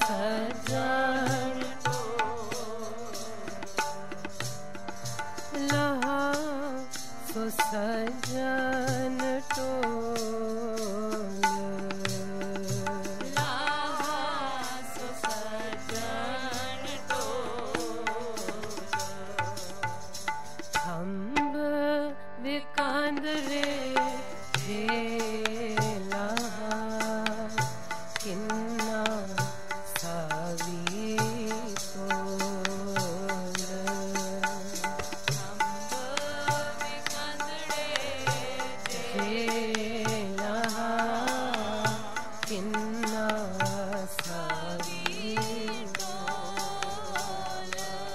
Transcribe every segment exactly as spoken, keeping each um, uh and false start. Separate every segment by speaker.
Speaker 1: सजन लहा सो सजन टोल
Speaker 2: लहा सो सजन टोल
Speaker 1: खंब विकांदरे झेला किन्ना सावी तोल
Speaker 2: खंब विकांदरे
Speaker 1: झेला किन्ना सावी
Speaker 2: तोल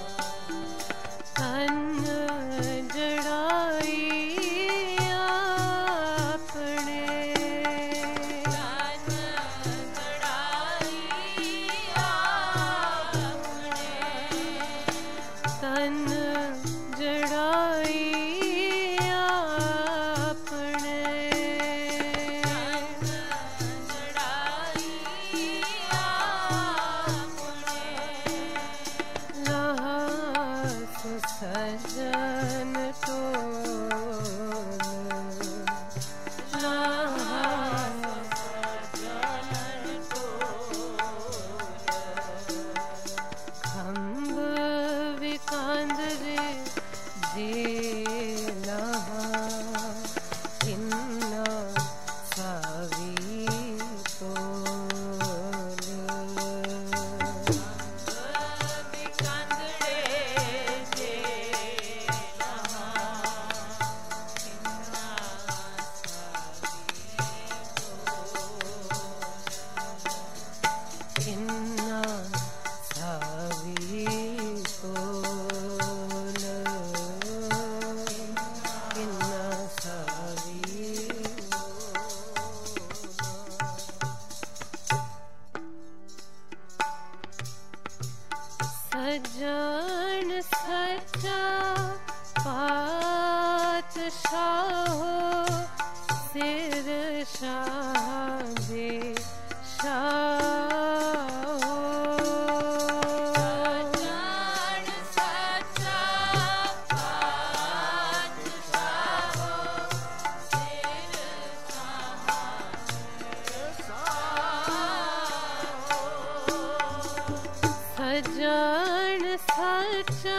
Speaker 1: तन जड़ाई आपने
Speaker 2: तन जड़ाई आपने
Speaker 1: तन जड़ाई आपने लहा सो सजन टोल लहा खंब विकांदरे झेला किन्ना सावी तोल किन्ना सावी तोल किन्ना सावी सजन सच्चा पातशाहो सिर शाह दे शाहो
Speaker 2: सजन सच्चा पातशाहो सिर
Speaker 1: सजन सच्चा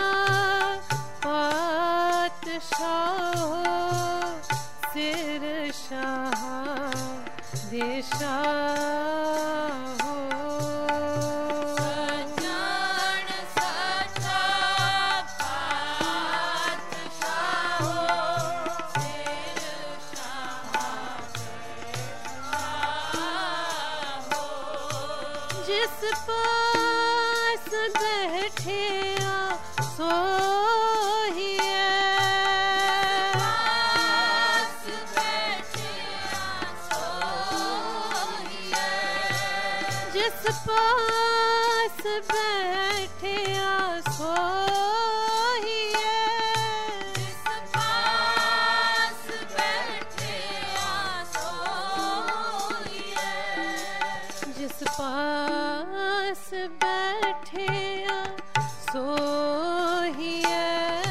Speaker 1: पातशाहो सिर शाह दे शाहो
Speaker 2: सजन सच्चा पातशाहो सिर शाहो
Speaker 1: जिस पास बैठे आ सोहिए
Speaker 2: पास बैठे सोहिए
Speaker 1: जिस पास बैठे आ सोहिए
Speaker 2: जिस पास बैठे सोहिए
Speaker 1: जिस पास बैठे आ सोहिए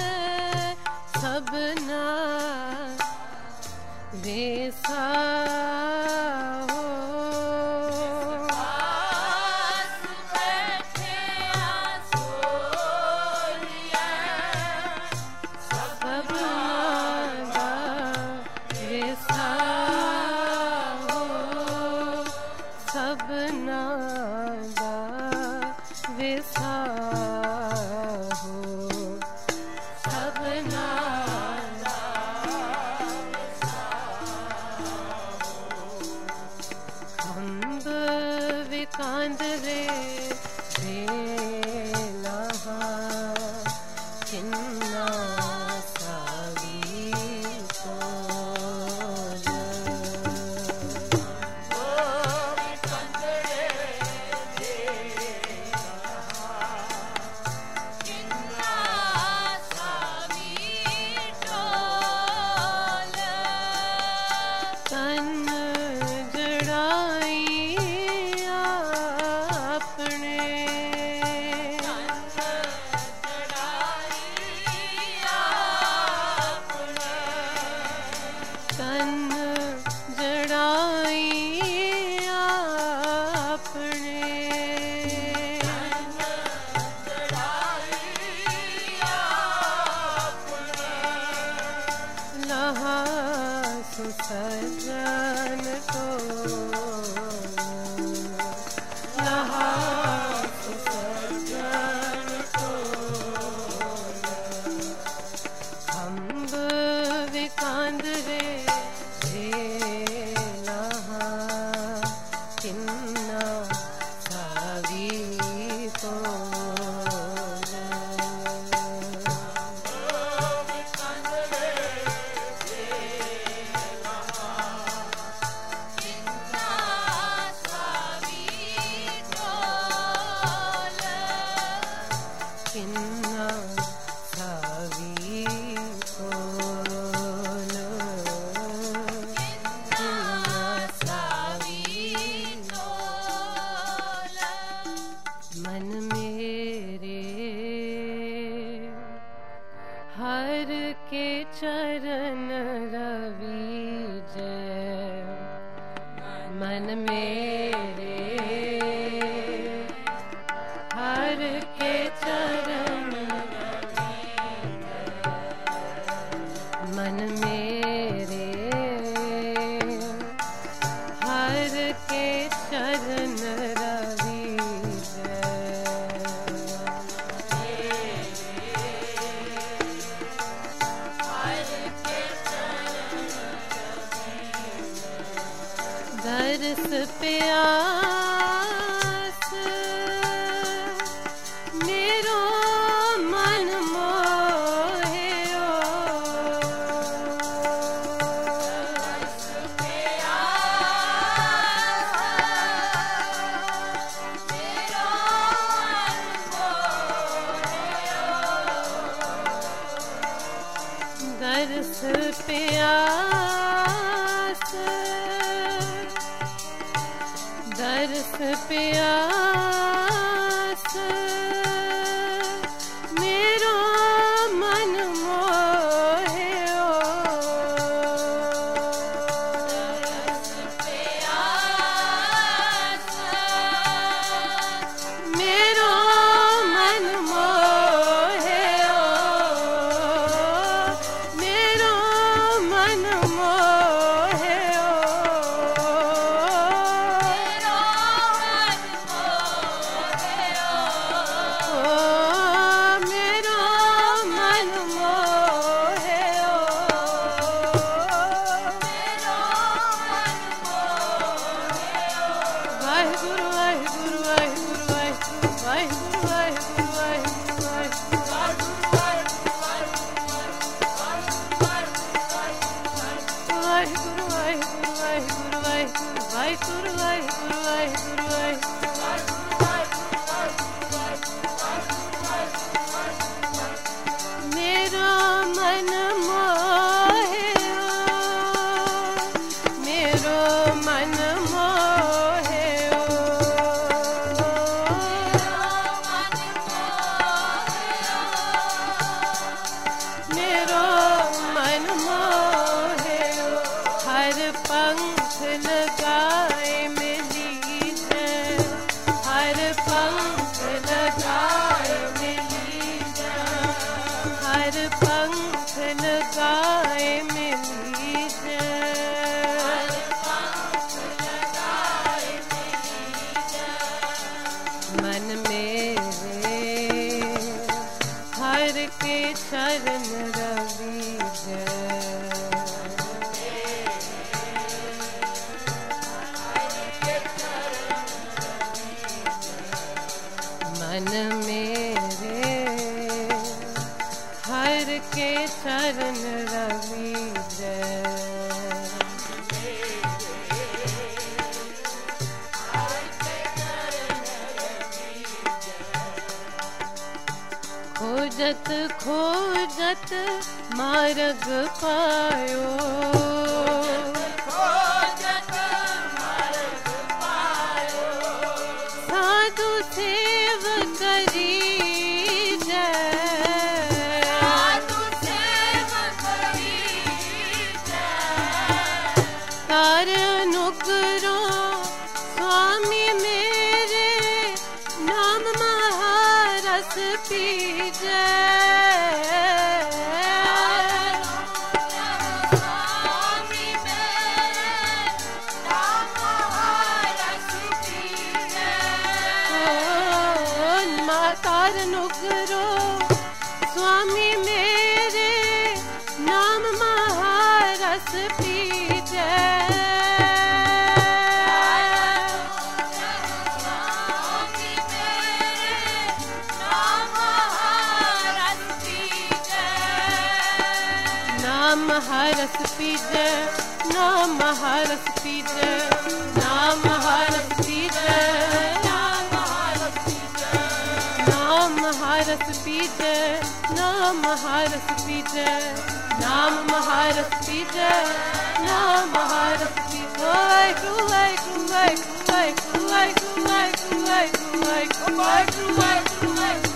Speaker 1: सबना वैसा हो
Speaker 2: पास बैठे सोहिए
Speaker 1: सबना वैसा हो सबना वैसा किन्ना सावी कोल किन्ना सावी कोल मन मेरे हर के चरण रवि जय मन मेरे हर के चरण मन मेरे हर के चरण रवि दरस प्यास मेरो मन मोहे ओ दरस प्यास मेरो मन मोहे ओ दरस प्यास दरस प्यास मेरो मन मोहे ओ दरस प्यास मेरो मन मोहे ओ मेरो मन मोहे ओ मेरा मन मोहे मेरो मन मोहे मेरो मन मोहे हर पंख लगाए मिली जय हर पंख लगाए मिली जय हर पंख लगाए मिली जय मन मेरे हर के चरण रवि जय मन मेरे हर के चरण रवि जय खोजत खोजत मार्ग पायो साधु सेव करी जय साधु सेव करी जय तार अनुग्रो स्वामी मेरे नाम महारस पी तार नुकरो स्वामी मेरे नाम महारस पी जय नाम महारस पी जय नाम महारस पी जय नाम महारस पी जय नाम महारस पी जय नाम नाम महारस पीजे, नाम महारस पीजे, नाम महारस पीजे, नाम महारस पीजे। वाहेगुरु वाहेगुरु वाहेगुरु वाहेगुरु वाहेगुरु वाहेगुरु वाहेगुरु वाहेगुरु वाहेगुरु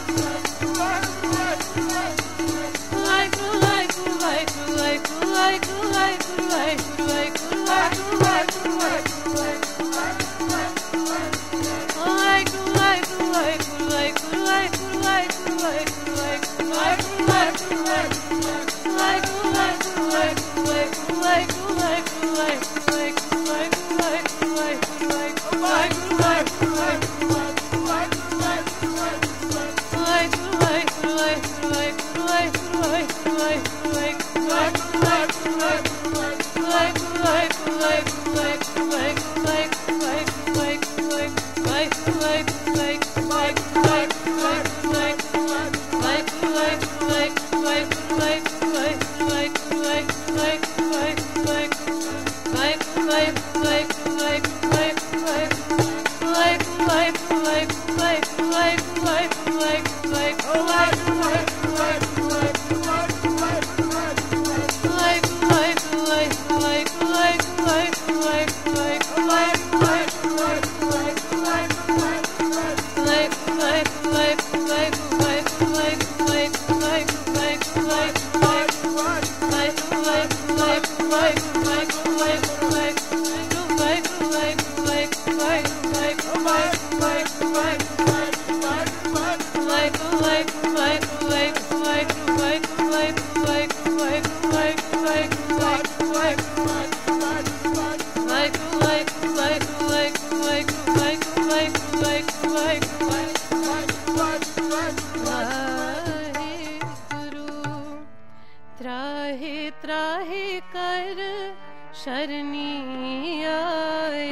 Speaker 1: त्राहि त्राहि कर शरणी आए,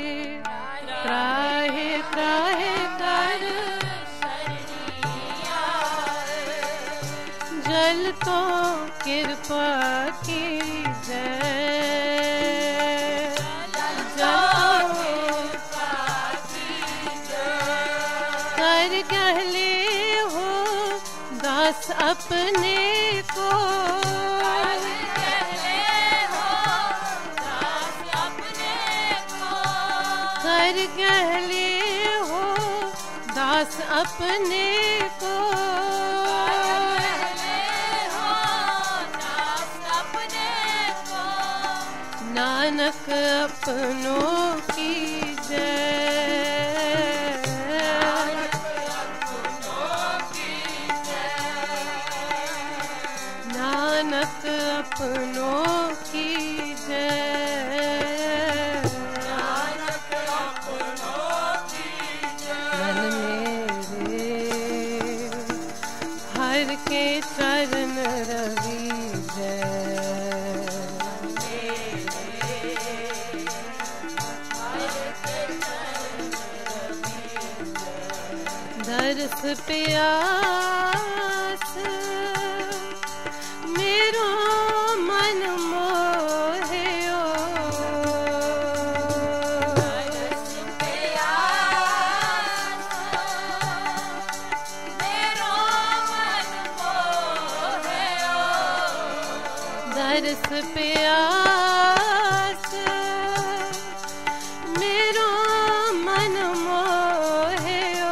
Speaker 1: त्राहि त्राहि कर शरणी आए, जल तो कृपा की जय, जल कृपा की जय, कर गहले हो दास अपने को, कर गहले हो दास अपने को, नानक अपनों की जय, नानक अपनों की जय, मन मेरे हर के चरण रवि दरस प्यास मेरो मन मोहियो, दरस प्यास मेरो मन मोहियो, दरस प्यास मेरो मन मोहियो,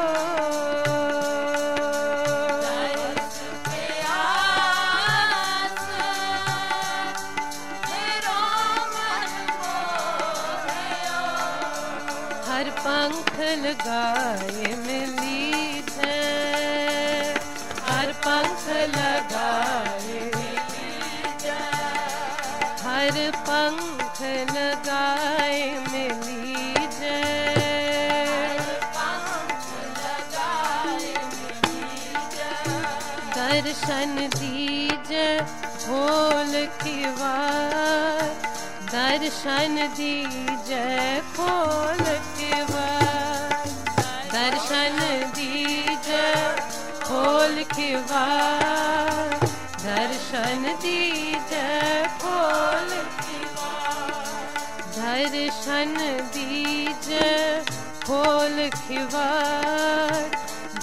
Speaker 1: हर पंख लगाए मिली जय, हर पंख लगाए मिली जय, हर पंख लगाए मिली जय, पंख लगाए मिली जय, दर्शन दीजय खोल किवार, दर्शन दीजय खोल किवार, दर्शन दीजय खोल किवार, दर्शन दीजय खोल किवार, दर्शन दीजय खोल किवार,